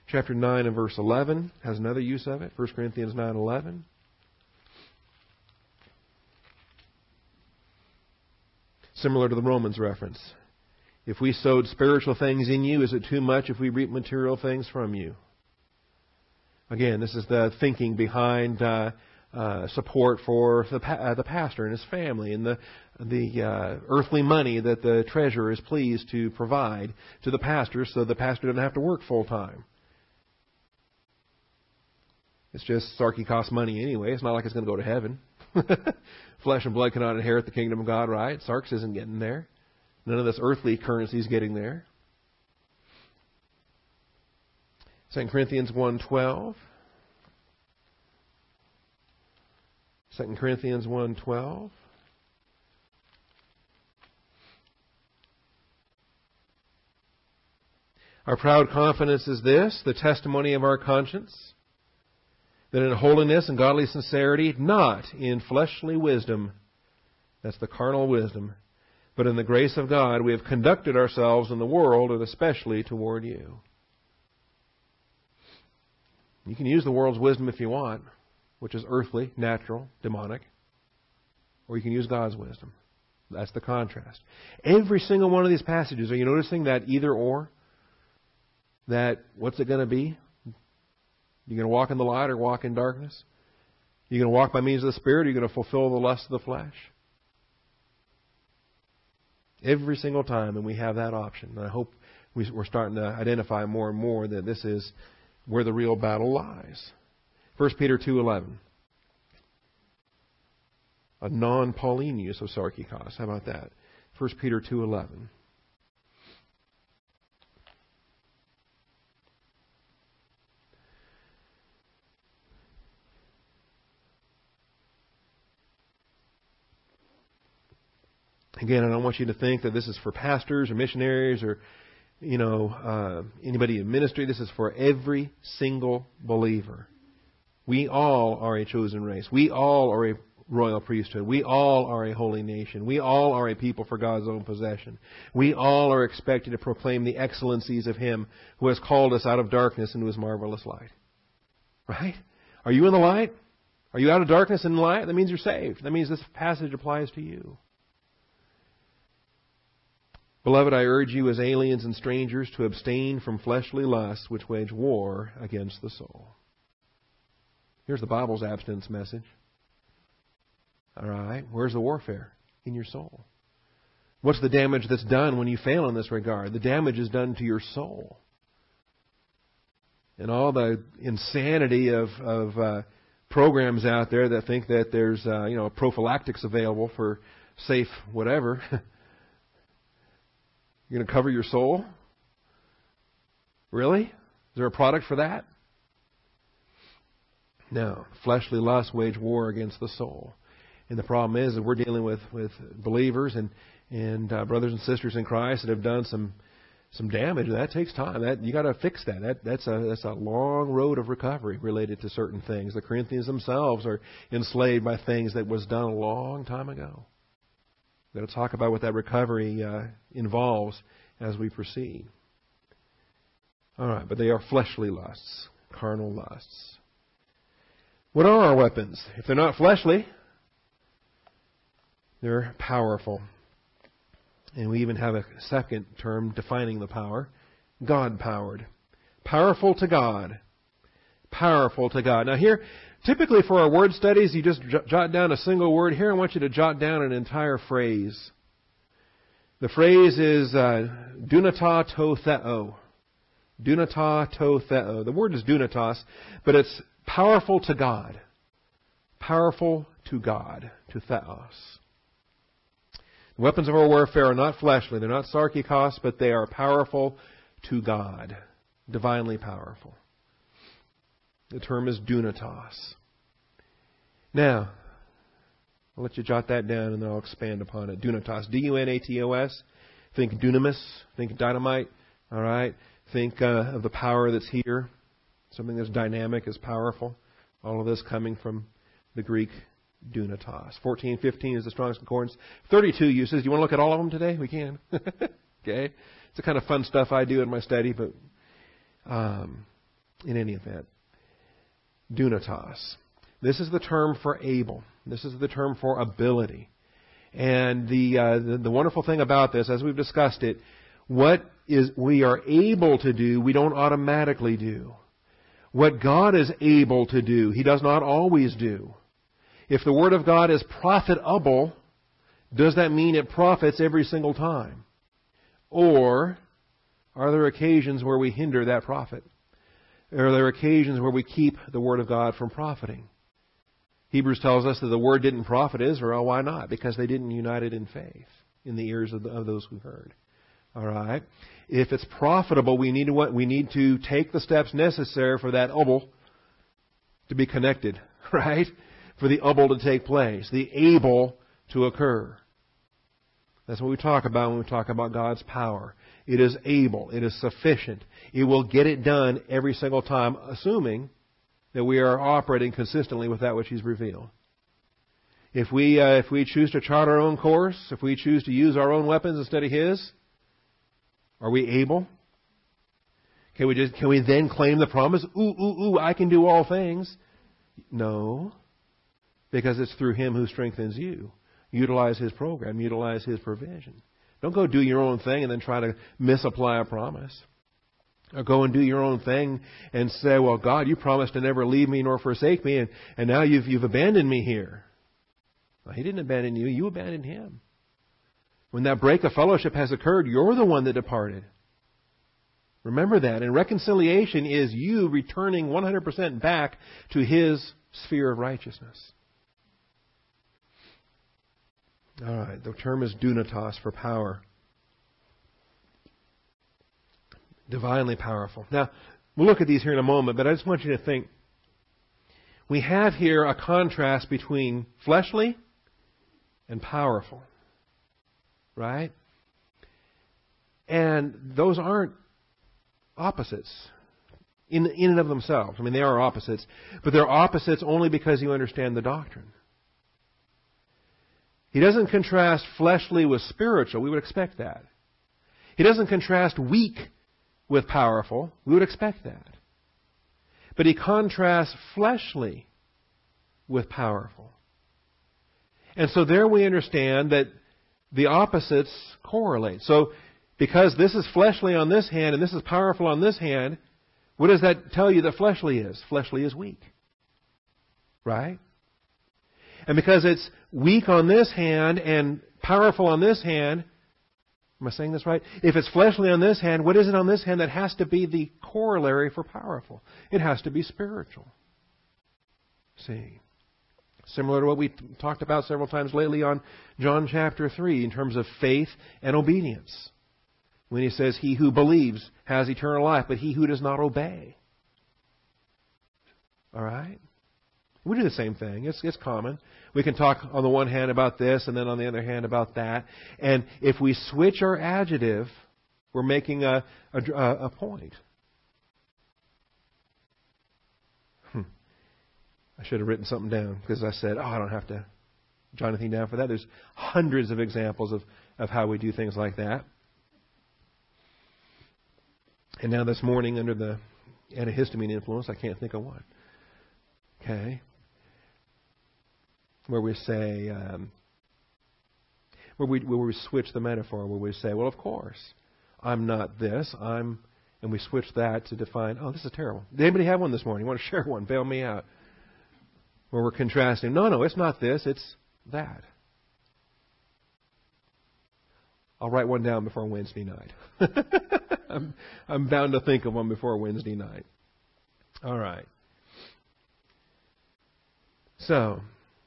Chapter nine and verse eleven has another use of it. First Corinthians nine eleven. Similar to the Romans reference. If we sowed spiritual things in you, is it too much if we reap material things from you? Again, this is the thinking behind uh, uh, support for the, pa- uh, the pastor and his family, and the the uh, earthly money that the treasurer is pleased to provide to the pastor, so the pastor doesn't have to work full time. It's just sarky cost money anyway. It's not like it's going to go to heaven. Flesh and blood cannot inherit the kingdom of God, right? Sarks isn't getting there. None of this earthly currency is getting there. Second Corinthians one twelve. Second Corinthians one twelve. Our proud confidence is this, the testimony of our conscience, that in holiness and godly sincerity, not in fleshly wisdom, that's the carnal wisdom, but in the grace of God, we have conducted ourselves in the world, and especially toward you. You can use the world's wisdom if you want, which is earthly, natural, demonic, or you can use God's wisdom. That's the contrast. Every single one of these passages, are you noticing that either or? That, what's it going to be? You're going to walk in the light or walk in darkness? You're going to walk by means of the Spirit, or you're going to fulfill the lust of the flesh? Every single time, and we have that option. And I hope we're starting to identify more and more that this is where the real battle lies. First Peter two eleven. A non-Pauline use of sarkikos. How about that? First Peter two eleven. Again, I don't want you to think that this is for pastors or missionaries or, you know, uh, anybody in ministry. This is for every single believer. We all are a chosen race. We all are a royal priesthood. We all are a holy nation. We all are a people for God's own possession. We all are expected to proclaim the excellencies of Him who has called us out of darkness into His marvelous light. Right? Are you in the light? Are you out of darkness and in light? That means you're saved. That means this passage applies to you. Beloved, I urge you as aliens and strangers to abstain from fleshly lusts which wage war against the soul. Here's the Bible's abstinence message. All right, where's the warfare? In your soul. What's the damage that's done when you fail in this regard? The damage is done to your soul. And all the insanity of, of uh, programs out there that think that there's uh, you know prophylactics available for safe whatever. You're going to cover your soul? Really? Is there a product for that? No. Fleshly lusts wage war against the soul. And the problem is that we're dealing with, with believers and, and uh, brothers and sisters in Christ that have done some some damage. That takes time. That you got to fix that. That that's a that's a long road of recovery related to certain things. The Corinthians themselves are enslaved by things that was done a long time ago. We're going to talk about what that recovery uh, involves as we proceed. All right, but they are fleshly lusts, carnal lusts. What are our weapons? If they're not fleshly, they're powerful. And we even have a second term defining the power, God-powered. Powerful to God. Powerful to God. Now here, typically for our word studies, you just jot down a single word. Here I want you to jot down an entire phrase. The phrase is uh, dunata to theo. Dunata to theo. The word is dunatos, but it's powerful to God. Powerful to God, to theos. The weapons of our warfare are not fleshly. They're not sarkikos, but they are powerful to God. Divinely powerful. The term is dunatos. Now, I'll let you jot that down and then I'll expand upon it. Dunatos. D U N A T O S. Think dunamis. Think dynamite. All right. Think uh, of the power that's here. Something that's dynamic is powerful. All of this coming from the Greek dunatos. fourteen fifteen is the strongest concordance. thirty-two uses. Do you want to look at all of them today? We can. Okay. It's the kind of fun stuff I do in my study, but um, in any event, dunatos. This is the term for able. This is the term for ability. And the, uh, the the wonderful thing about this, as we've discussed it, what is we are able to do, we don't automatically do. What God is able to do, He does not always do. If the Word of God is profitable, does that mean it profits every single time? Or are there occasions where we hinder that profit? Are there occasions where we keep the Word of God from profiting? Hebrews tells us that the Word didn't profit Israel. Why not? Because they didn't unite it in faith in the ears of, the, of those who heard. All right. If it's profitable, we need to what we need to take the steps necessary for that obel to be connected, right? For the obel to take place, the able to occur. That's what we talk about when we talk about God's power. It is able. It is sufficient. It will get it done every single time, assuming that we are operating consistently with that which He's revealed. If we uh, if we choose to chart our own course, if we choose to use our own weapons instead of His, are we able? Can we just can we then claim the promise? Ooh, ooh, ooh! I can do all things. No, because it's through Him who strengthens you. Utilize His program. Utilize His provision. Don't go do your own thing and then try to misapply a promise. Or go and do your own thing and say, well, God, you promised to never leave me nor forsake me, and, and now you've, you've abandoned me here. Well, He didn't abandon you. You abandoned Him. When that break of fellowship has occurred, you're the one that departed. Remember that. And reconciliation is you returning one hundred percent back to His sphere of righteousness. All right. The term is dunatos for power. Divinely powerful. Now, we'll look at these here in a moment, but I just want you to think. We have here a contrast between fleshly and powerful. Right? And those aren't opposites in, in and of themselves. I mean, they are opposites, but they're opposites only because you understand the doctrine. He doesn't contrast fleshly with spiritual. We would expect that. He doesn't contrast weak with powerful. We would expect that. But He contrasts fleshly with powerful. And so there we understand that the opposites correlate. So because this is fleshly on this hand and this is powerful on this hand, what does that tell you that fleshly is? Fleshly is weak. Right? And because it's weak on this hand and powerful on this hand, am I saying this right? If it's fleshly on this hand, what is it on this hand that has to be the corollary for powerful? It has to be spiritual. See? Similar to what we talked about several times lately on John chapter three in terms of faith and obedience. When He says, he who believes has eternal life, but he who does not obey. All right? We do the same thing. It's, it's common. We can talk on the one hand about this and then on the other hand about that. And if we switch our adjective, we're making a, a, a point. Hmm. I should have written something down because I said, oh, I don't have to jot anything down for that. There's hundreds of examples of, of how we do things like that. And now this morning, under the antihistamine influence, I can't think of one. Okay? Where we say, um, where we where we switch the metaphor, where we say, well, of course, I'm not this, I'm, and we switch that to define, oh, this is terrible. Did anybody have one this morning? You want to share one? Bail me out. Where we're contrasting, no, no, it's not this, it's that. I'll write one down before Wednesday night. I'm, I'm bound to think of one before Wednesday night. All right. So,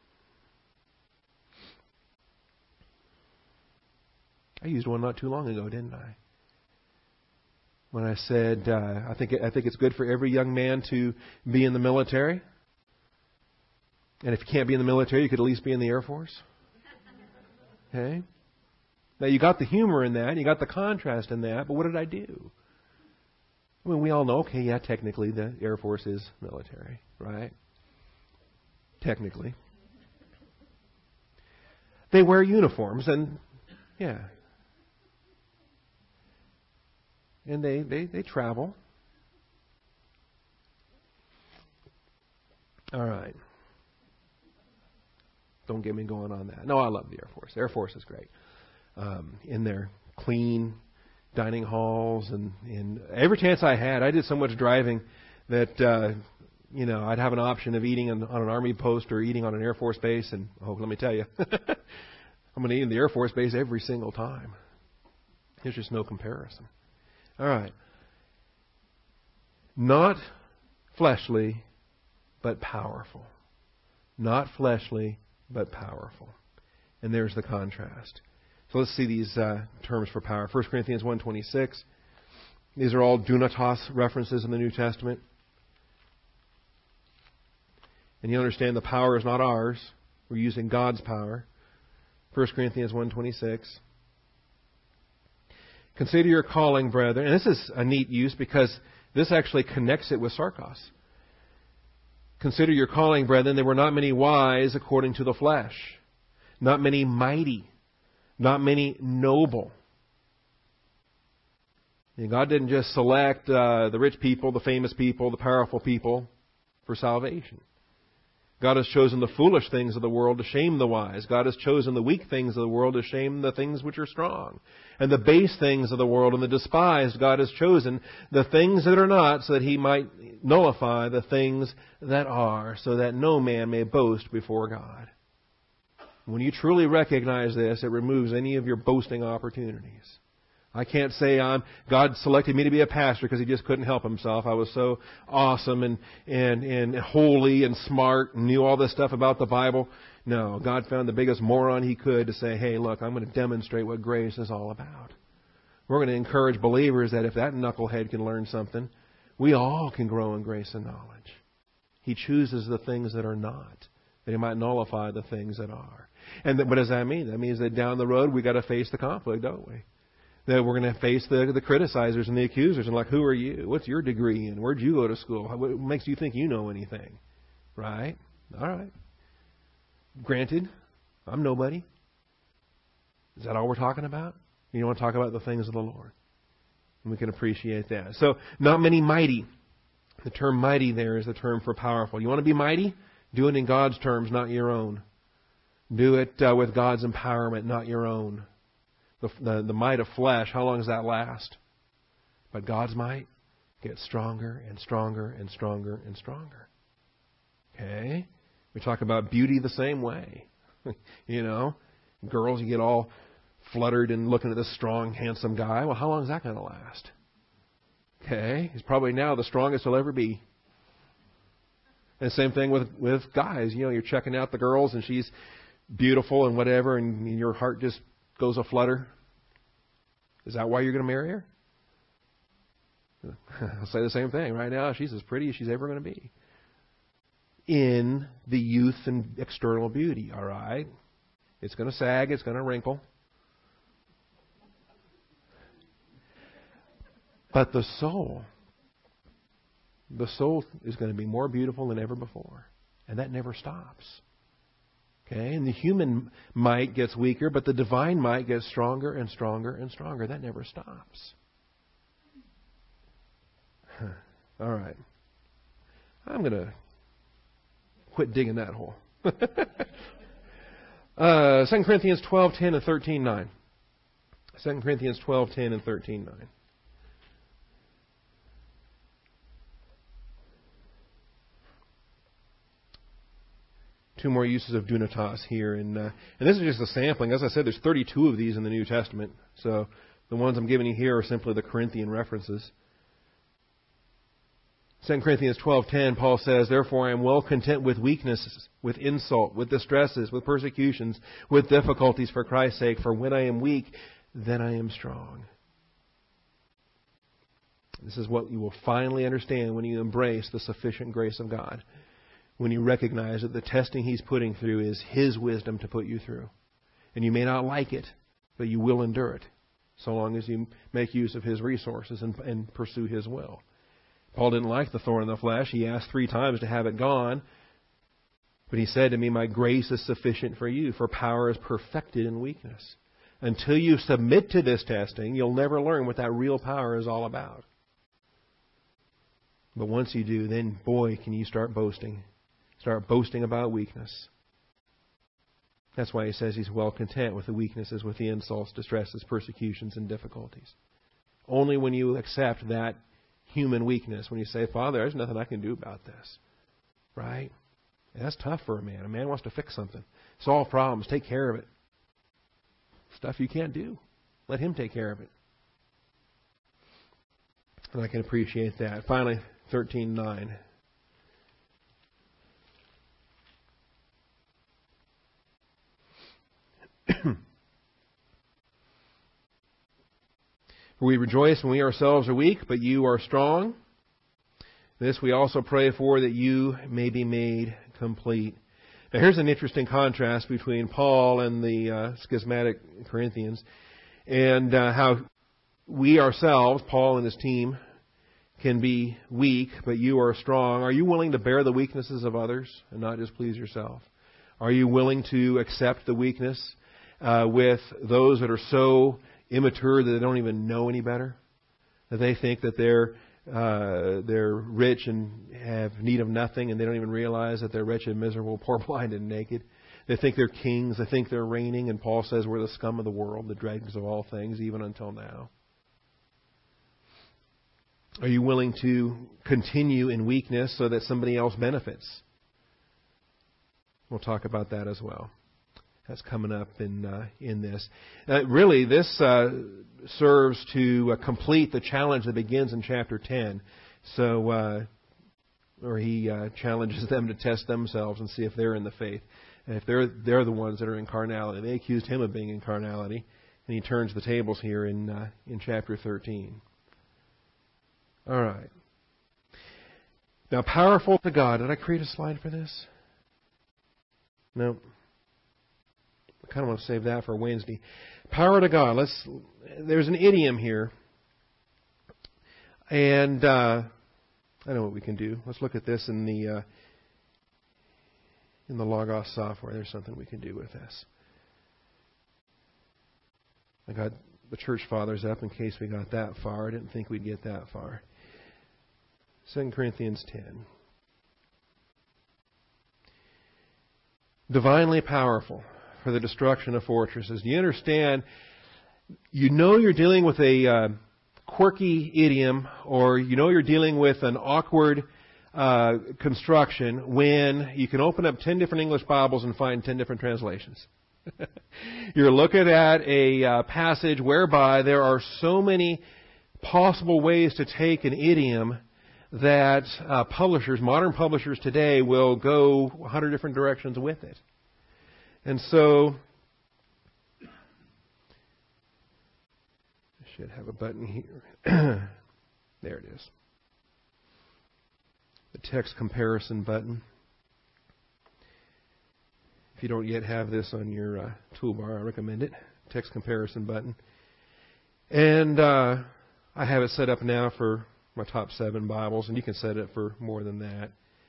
I used one not too long ago, didn't I? When I said uh, I think I think it's good for every young man to be in the military, and if you can't be in the military, you could at least be in the Air Force. Okay. Now, you got the humor in that, you got the contrast in that, but what did I do? I mean, we all know, okay, yeah, technically the Air Force is military, right? Technically. They wear uniforms, and, yeah. And they, they, they travel. All right. Don't get me going on that. No, I love the Air Force. The Air Force is great. Um, in their clean dining halls, and, and every chance I had, I did so much driving that, uh, you know, I'd have an option of eating on, on an Army post or eating on an Air Force base, and, oh, let me tell you, I'm going to eat in the Air Force base every single time. There's just no comparison. All right. Not fleshly, but powerful. Not fleshly, but powerful. And there's the contrast. So let's see these uh, terms for power. First Corinthians one twenty-six. These are all dunatos references in the New Testament. And you understand the power is not ours. We're using God's power. First Corinthians one twenty-six. Consider your calling, brethren. And this is a neat use because this actually connects it with sarkos. Consider your calling, brethren. There were not many wise according to the flesh. Not many mighty. Not many noble. And God didn't just select uh, the rich people, the famous people, the powerful people for salvation. God has chosen the foolish things of the world to shame the wise. God has chosen the weak things of the world to shame the things which are strong. And the base things of the world and the despised, God has chosen the things that are not, so that He might nullify the things that are, so that no man may boast before God. When you truly recognize this, it removes any of your boasting opportunities. I can't say I'm God selected me to be a pastor because He just couldn't help Himself. I was so awesome and, and, and holy and smart and knew all this stuff about the Bible. No, God found the biggest moron He could to say, hey, look, I'm going to demonstrate what grace is all about. We're going to encourage believers that if that knucklehead can learn something, we all can grow in grace and knowledge. He chooses the things that are not, that He might nullify the things that are. And what does that mean? That means that down the road we've got to face the conflict, don't we? That we're going to face the, the criticizers and the accusers. And like, who are you? What's your degree in? Where'd you go to school? What makes you think you know anything? Right? All right. Granted, I'm nobody. Is that all we're talking about? You want to talk about the things of the Lord. And we can appreciate that. So, not many mighty. The term mighty there is the term for powerful. You want to be mighty? Do it in God's terms, not your own. Do it uh, with God's empowerment, not your own. The, the, the might of flesh, how long does that last? But God's might gets stronger and stronger and stronger and stronger. Okay? We talk about beauty the same way. You know, girls, you get all fluttered and looking at this strong, handsome guy. Well, how long is that going to last? Okay? He's probably now the strongest he'll ever be. And same thing with, with guys. You know, you're checking out the girls and she's beautiful and whatever, and your heart just goes aflutter. Is that why you're going to marry her? I'll say the same thing. Right now, she's as pretty as she's ever going to be. In the youth and external beauty, all right? It's going to sag, it's going to wrinkle. But the soul, the soul is going to be more beautiful than ever before. And that never stops. Okay? And the human might gets weaker, but the divine might gets stronger and stronger and stronger. That never stops. All right. I'm going to quit digging that hole. uh, Second Corinthians twelve ten and thirteen nine. Second Corinthians twelve ten and thirteen nine. Two more uses of dunatos here. And, uh, and this is just a sampling. As I said, there's thirty-two of these in the New Testament. So the ones I'm giving you here are simply the Corinthian references. Second Corinthians twelve ten, Paul says, therefore I am well content with weaknesses, with insult, with distresses, with persecutions, with difficulties for Christ's sake. For when I am weak, then I am strong. This is what you will finally understand when you embrace the sufficient grace of God. When you recognize that the testing He's putting through is His wisdom to put you through. And you may not like it, but you will endure it, so long as you make use of His resources and, and pursue His will. Paul didn't like the thorn in the flesh. He asked three times to have it gone. But he said to me, my grace is sufficient for you, for power is perfected in weakness. Until you submit to this testing, you'll never learn what that real power is all about. But once you do, then, boy, can you start boasting. Start boasting about weakness. That's why he says he's well content with the weaknesses, with the insults, distresses, persecutions, and difficulties. Only when you accept that human weakness, when you say, Father, there's nothing I can do about this. Right? And that's tough for a man. A man wants to fix something, solve problems, take care of it. Stuff you can't do. Let Him take care of it. And I can appreciate that. Finally, thirteen nine. For we rejoice when we ourselves are weak, but you are strong. This we also pray for, that you may be made complete. Now here's an interesting contrast between Paul and the uh, schismatic Corinthians, and uh, how we ourselves, Paul and his team, can be weak, but you are strong. Are you willing to bear the weaknesses of others and not just please yourself? Are you willing to accept the weakness uh, with those that are so immature that they don't even know any better? That they think that they're uh, they're rich and have need of nothing, and they don't even realize that they're wretched, miserable, poor, blind, and naked. They think they're kings. They think they're reigning. And Paul says we're the scum of the world, the dregs of all things, even until now. Are you willing to continue in weakness so that somebody else benefits? We'll talk about that as well. That's coming up in uh, in this. Uh, really, this uh, serves to uh, complete the challenge that begins in chapter ten. So, uh, where he uh, challenges them to test themselves and see if they're in the faith. And if they're they're the ones that are in carnality, they accused him of being in carnality, and he turns the tables here in uh, in chapter thirteen. All right. Now, powerful to God. Did I create a slide for this? No. I kind of want to save that for Wednesday. Power to God. Let's. There's an idiom here, and uh, I know what we can do. Let's look at this in the uh, in the Logos software. There's something we can do with this. I got the church fathers up in case we got that far. I didn't think we'd get that far. Second Corinthians ten. Divinely powerful for the destruction of fortresses. Do you understand? You know you're dealing with a uh, quirky idiom, or you know you're dealing with an awkward uh, construction when you can open up ten different English Bibles and find ten different translations. You're looking at a uh, passage whereby there are so many possible ways to take an idiom that uh, publishers, modern publishers today, will go a hundred different directions with it. And so, I should have a button here. There it is. The text comparison button. If you don't yet have this on your uh, toolbar, I recommend it. Text comparison button. And uh, I have it set up now for my top seven Bibles, and you can set it for more than that.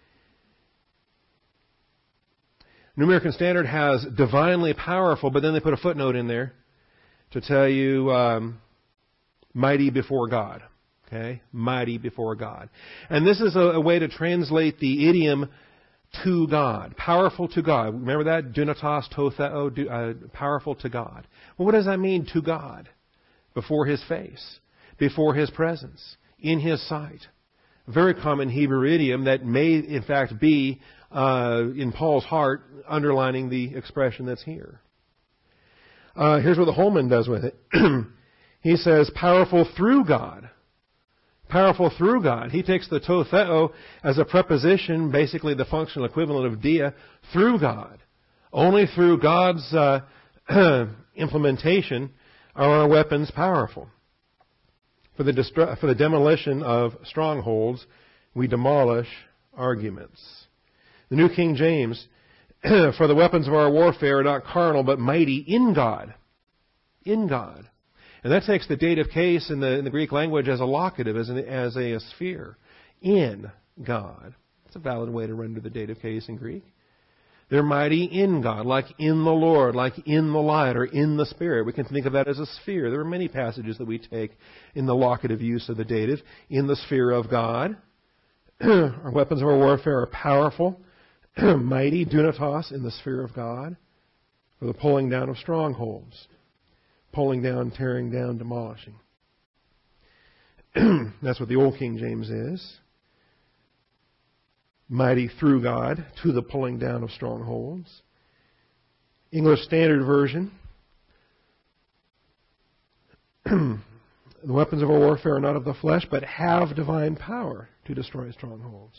New American Standard has divinely powerful, but then they put a footnote in there to tell you um, mighty before God. Okay? Mighty before God. And this is a, a way to translate the idiom to God. Powerful to God. Remember that? Dunatos to theo, uh, powerful to God. Well, what does that mean, to God? Before His face. Before His presence. In His sight. A very common Hebrew idiom that may, in fact, be uh, in Paul's heart, underlining the expression that's here. Uh, here's what the Holman does with it. He says, powerful through God. Powerful through God. He takes the to theo as a preposition, basically the functional equivalent of dia, through God. Only through God's uh, implementation are our weapons powerful. For the, destru- for the demolition of strongholds, we demolish arguments. The New King James, for the weapons of our warfare are not carnal, but mighty in God. In God. And that takes the dative case in the, in the Greek language as a locative, as, an, as a, a sphere. In God. That's a valid way to render the dative case in Greek. They're mighty in God, like in the Lord, like in the light, or in the Spirit. We can think of that as a sphere. There are many passages that we take in the locative use of the dative. In the sphere of God. Our weapons of our warfare are powerful. Mighty, dunatos, in the sphere of God, for the pulling down of strongholds. Pulling down, tearing down, demolishing. That's what the Old King James is. Mighty through God, to the pulling down of strongholds. English Standard Version. The weapons of our warfare are not of the flesh, but have divine power to destroy strongholds.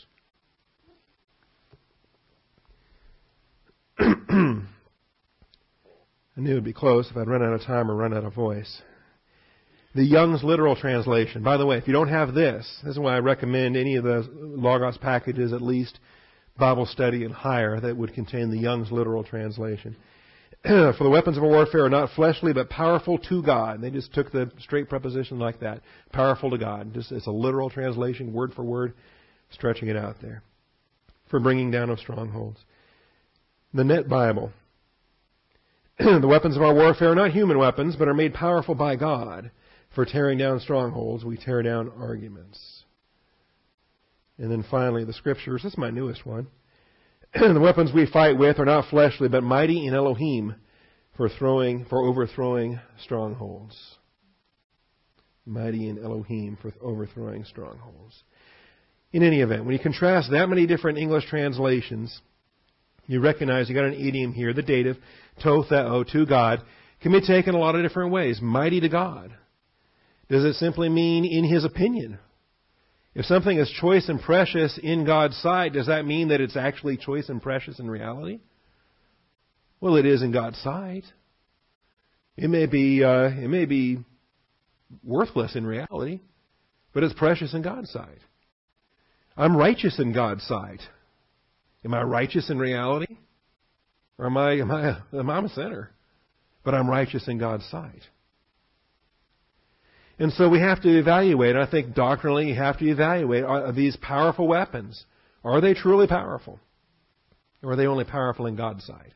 I knew it would be close if I'd run out of time or run out of voice. The Young's Literal Translation. By the way, if you don't have this, this is why I recommend any of the Logos packages, at least Bible Study and higher, that would contain the Young's Literal Translation. For the weapons of our warfare are not fleshly, but powerful to God. They just took the straight preposition like that. Powerful to God. Just, it's a literal translation, word for word, stretching it out there. For bringing down of strongholds. The Net Bible. The weapons of our warfare are not human weapons, but are made powerful by God. For tearing down strongholds, we tear down arguments. And then finally, the Scriptures. This is my newest one. The weapons we fight with are not fleshly, but mighty in Elohim for throwing, for overthrowing strongholds. Mighty in Elohim for overthrowing strongholds. In any event, when you contrast that many different English translations, you recognize you got an idiom here. The dative, to theo, to God, can be taken a lot of different ways. Mighty to God. Does it simply mean in His opinion? If something is choice and precious in God's sight, does that mean that it's actually choice and precious in reality? Well, it is in God's sight. It may be, uh, it may be worthless in reality, but it's precious in God's sight. I'm righteous in God's sight. Am I righteous in reality? Or am I, am I, am I a sinner? But I'm righteous in God's sight. And so we have to evaluate, I think doctrinally you have to evaluate, are these powerful weapons, are they truly powerful? Or are they only powerful in God's sight?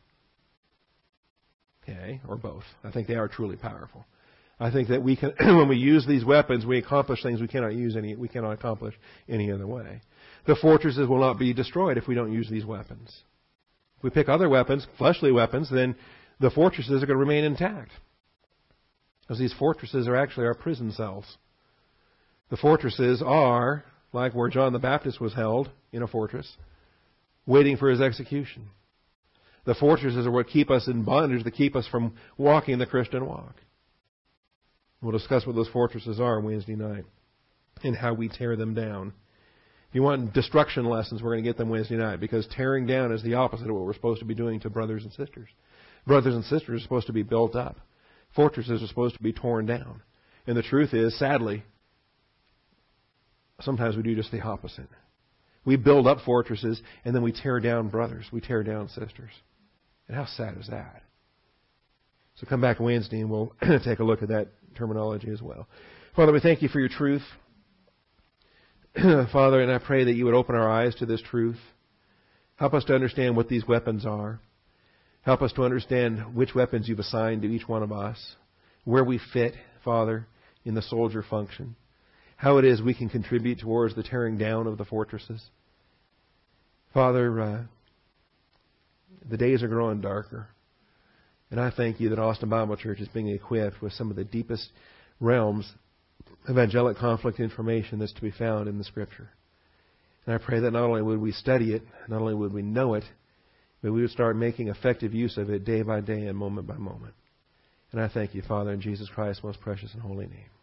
Okay, or both. I think they are truly powerful. I think that we can, when we use these weapons, we accomplish things we cannot use any, we cannot accomplish any other way. The fortresses will not be destroyed if we don't use these weapons. If we pick other weapons, fleshly weapons, then the fortresses are going to remain intact. Because these fortresses are actually our prison cells. The fortresses are like where John the Baptist was held in a fortress, waiting for his execution. The fortresses are what keep us in bondage, that keep us from walking the Christian walk. We'll discuss what those fortresses are Wednesday night and how we tear them down. If you want destruction lessons, we're going to get them Wednesday night, because tearing down is the opposite of what we're supposed to be doing to brothers and sisters. Brothers and sisters are supposed to be built up. Fortresses are supposed to be torn down. And the truth is, sadly, sometimes we do just the opposite. We build up fortresses, and then we tear down brothers. We tear down sisters. And how sad is that? So come back Wednesday, and we'll take a look at that terminology as well. Father, we thank You for Your truth. Father, and I pray that You would open our eyes to this truth. Help us to understand what these weapons are. Help us to understand which weapons You've assigned to each one of us, where we fit, Father, in the soldier function, how it is we can contribute towards the tearing down of the fortresses. Father, uh, the days are growing darker, and I thank You that Austin Bible Church is being equipped with some of the deepest realms of angelic conflict information that's to be found in the Scripture. And I pray that not only would we study it, not only would we know it, but we would start making effective use of it day by day and moment by moment. And I thank You, Father, in Jesus Christ's most precious and holy name.